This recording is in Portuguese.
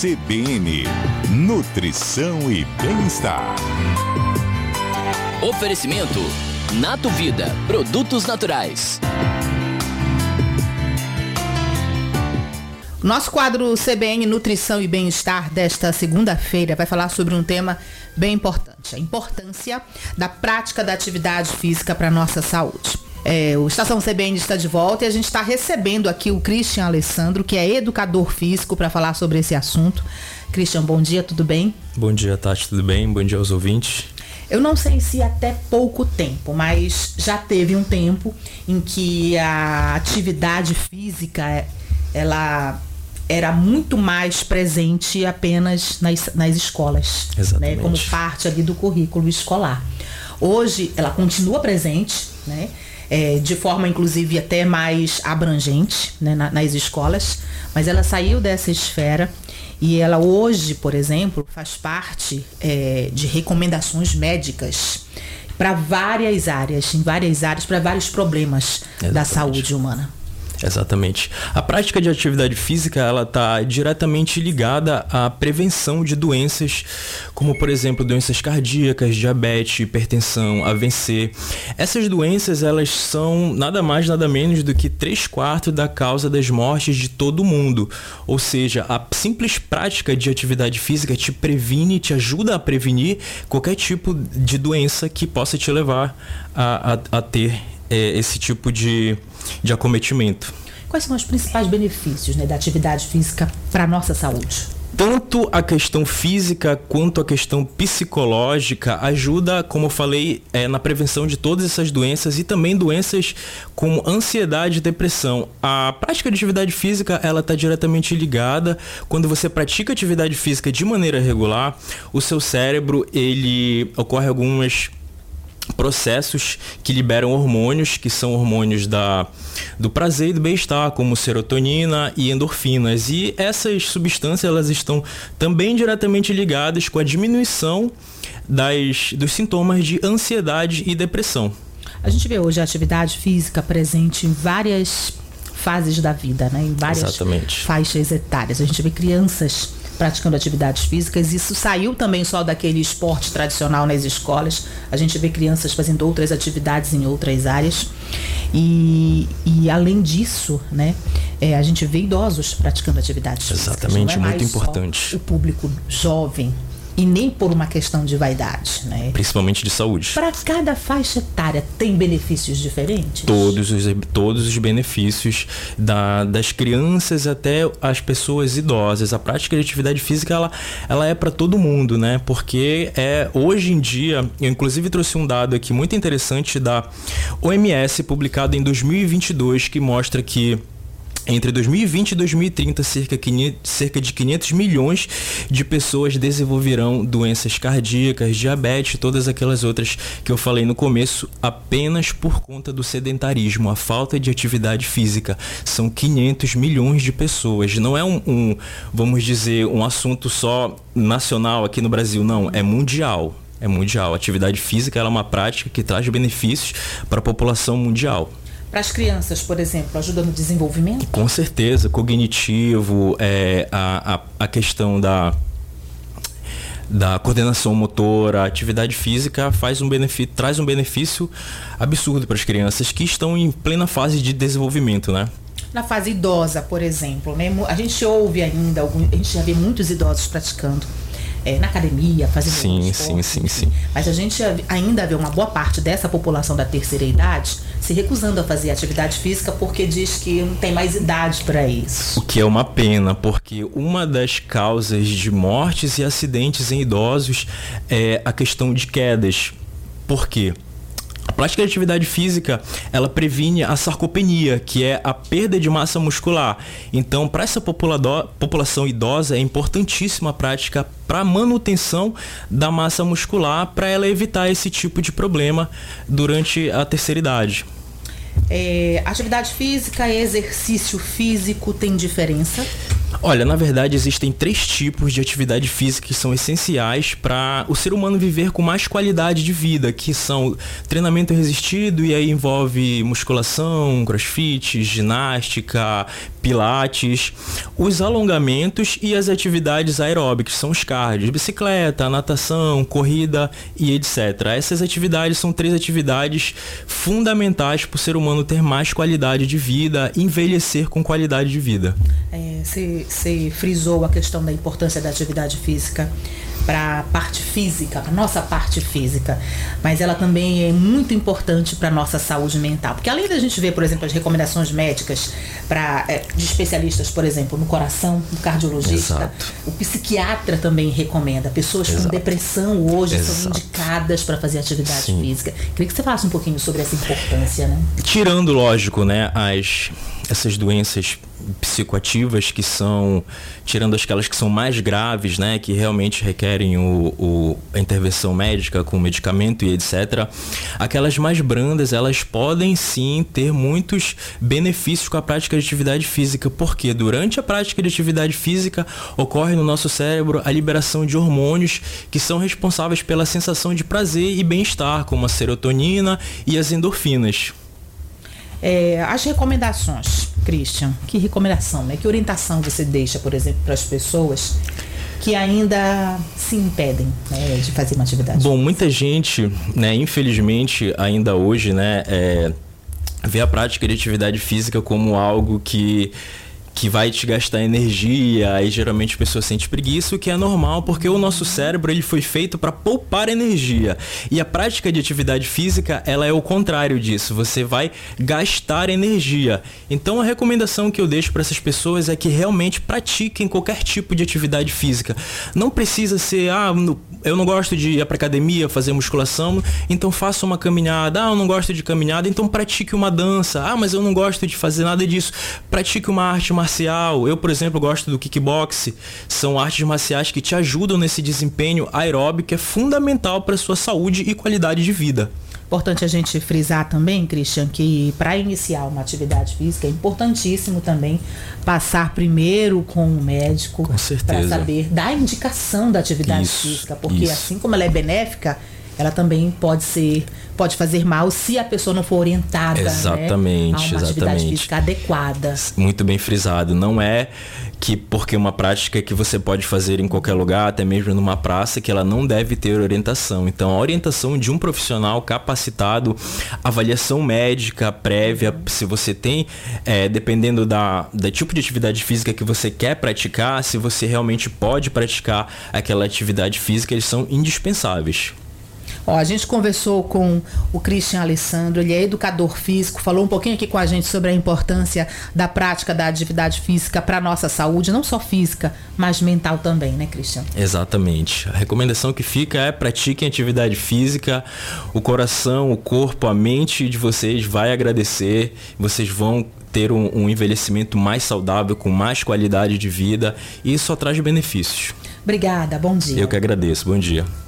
CBN, Nutrição e Bem-Estar. Oferecimento Nato Vida, produtos naturais. Nosso quadro CBN Nutrição e Bem-Estar desta segunda-feira vai falar sobre um tema bem importante, a importância da prática da atividade física para a nossa saúde. O Estação CBN está de volta e a gente está recebendo aqui o Christian Alessandro, que é educador físico, para falar sobre esse assunto. Christian, bom dia, tudo bem? Bom dia, Tati, tudo bem? Bom dia aos ouvintes. Eu não sei se até pouco tempo, mas já teve um tempo em que a atividade física, ela era muito mais presente apenas nas escolas, né, como parte ali do currículo escolar. Hoje ela continua presente, né, de forma inclusive até mais abrangente, né, nas escolas, mas ela saiu dessa esfera e ela hoje, por exemplo, faz parte de recomendações médicas para várias áreas, para vários problemas da saúde humana. Exatamente. A prática de atividade física, ela está diretamente ligada à prevenção de doenças, como por exemplo, doenças cardíacas, diabetes, hipertensão, AVC. Essas doenças, elas são nada mais, nada menos do que 3/4 da causa das mortes de todo mundo. Ou seja, a simples prática de atividade física te previne, te ajuda a prevenir qualquer tipo de doença que possa te levar a ter esse tipo de acometimento. Quais são os principais benefícios, né, da atividade física para a nossa saúde? Tanto a questão física quanto a questão psicológica ajuda, como eu falei, na prevenção de todas essas doenças e também doenças como ansiedade e depressão. A prática de atividade física, ela está diretamente ligada. Quando você pratica atividade física de maneira regular, o seu cérebro, ocorre algumas processos que liberam hormônios, que são hormônios do prazer e do bem-estar, como serotonina e endorfinas. E essas substâncias, elas estão também diretamente ligadas com a diminuição dos sintomas de ansiedade e depressão. A gente vê hoje a atividade física presente em várias fases da vida, né? Em várias faixas etárias. A gente vê crianças praticando atividades físicas. Isso saiu também só daquele esporte tradicional nas escolas. A gente vê crianças fazendo outras atividades em outras áreas. E além disso, né, a gente vê idosos praticando atividades físicas. Exatamente, não é muito mais importante. Só o público jovem. E nem por uma questão de vaidade, né? Principalmente de saúde. Para cada faixa etária tem benefícios diferentes? Todos os benefícios, das crianças até as pessoas idosas. A prática de atividade física, ela é para todo mundo, né? Porque hoje em dia, eu inclusive trouxe um dado aqui muito interessante da OMS, publicado em 2022, que mostra que entre 2020 e 2030, cerca de 500 milhões de pessoas desenvolverão doenças cardíacas, diabetes e todas aquelas outras que eu falei no começo, apenas por conta do sedentarismo, a falta de atividade física. São 500 milhões de pessoas. Não é vamos dizer, um assunto só nacional aqui no Brasil, não. É mundial. É mundial. A atividade física, ela é uma prática que traz benefícios para a população mundial. Para as crianças, por exemplo, ajuda no desenvolvimento? Com certeza, cognitivo, a questão da coordenação motora, a atividade física traz um benefício absurdo para as crianças que estão em plena fase de desenvolvimento, né? Na fase idosa, por exemplo, né? A gente já vê muitos idosos praticando na academia, fazendo esporte. Sim. Mas a gente ainda vê uma boa parte dessa população da terceira idade se recusando a fazer atividade física porque diz que não tem mais idade para isso. O que é uma pena, porque uma das causas de mortes e acidentes em idosos é a questão de quedas. Por quê? A prática de atividade física, ela previne a sarcopenia, que é a perda de massa muscular. Então, para essa população idosa, é importantíssima a prática para a manutenção da massa muscular, para ela evitar esse tipo de problema durante a terceira idade. Atividade física e exercício físico tem diferença? Olha, na verdade existem 3 tipos de atividade física que são essenciais para o ser humano viver com mais qualidade de vida, que são treinamento resistido, e aí envolve musculação, crossfit, ginástica, pilates, os alongamentos e as atividades aeróbicas, são os cardios, bicicleta, natação, corrida e etc. Essas atividades são 3 atividades fundamentais para o ser humano ter mais qualidade de vida, envelhecer com qualidade de vida. Você frisou a questão da importância da atividade física para a parte física, para nossa parte física, mas ela também é muito importante para a nossa saúde mental, porque além da gente ver, por exemplo, as recomendações médicas de especialistas, por exemplo, no coração, no cardiologista, Exato. o psiquiatra também recomenda. Pessoas com Exato. depressão hoje Exato. são indicadas para fazer atividade Sim. física. Queria que você falasse um pouquinho sobre essa importância, né? Tirando, lógico, né, essas doenças psicoativas que são, tirando aquelas que são mais graves, né, que realmente requerem a intervenção médica com medicamento e etc. Aquelas mais brandas, elas podem sim ter muitos benefícios com a prática de atividade física, porque durante a prática de atividade física ocorre no nosso cérebro a liberação de hormônios que são responsáveis pela sensação de prazer e bem-estar, como a serotonina e as endorfinas. As recomendações, Christian, que recomendação, né? Que orientação você deixa, por exemplo, para as pessoas que ainda se impedem, né, de fazer uma atividade? Bom, muita gente, né, infelizmente, ainda hoje, né, vê a prática de atividade física como algo que vai te gastar energia, e geralmente a pessoa sente preguiça, o que é normal, porque o nosso cérebro ele foi feito para poupar energia. E a prática de atividade física, ela é o contrário disso, você vai gastar energia. Então a recomendação que eu deixo para essas pessoas é que realmente pratiquem qualquer tipo de atividade física. Não precisa ser, eu não gosto de ir para academia, fazer musculação, então faça uma caminhada. Eu não gosto de caminhada, então pratique uma dança. Mas eu não gosto de fazer nada disso. Pratique uma arte marcial. Eu, por exemplo, gosto do kickbox. São artes marciais que te ajudam nesse desempenho aeróbico, que é fundamental para a sua saúde e qualidade de vida. Importante a gente frisar também, Christian, que para iniciar uma atividade física é importantíssimo também passar primeiro com o médico para saber da indicação da atividade física, porque assim como ela é benéfica, ela também pode fazer mal se a pessoa não for orientada, exatamente, né, a uma atividade física adequada. Muito bem frisado. Não é que porque uma prática que você pode fazer em qualquer lugar, até mesmo numa praça, que ela não deve ter orientação. Então, a orientação de um profissional capacitado, avaliação médica prévia, se você tem, dependendo do tipo de atividade física que você quer praticar, se você realmente pode praticar aquela atividade física, eles são indispensáveis. A gente conversou com o Christian Alessandro, ele é educador físico, falou um pouquinho aqui com a gente sobre a importância da prática da atividade física para a nossa saúde, não só física, mas mental também, né, Christian? Exatamente. A recomendação que fica é pratiquem atividade física, o coração, o corpo, a mente de vocês vai agradecer, vocês vão ter um envelhecimento mais saudável, com mais qualidade de vida, e isso só traz benefícios. Obrigada, bom dia. Eu que agradeço, bom dia.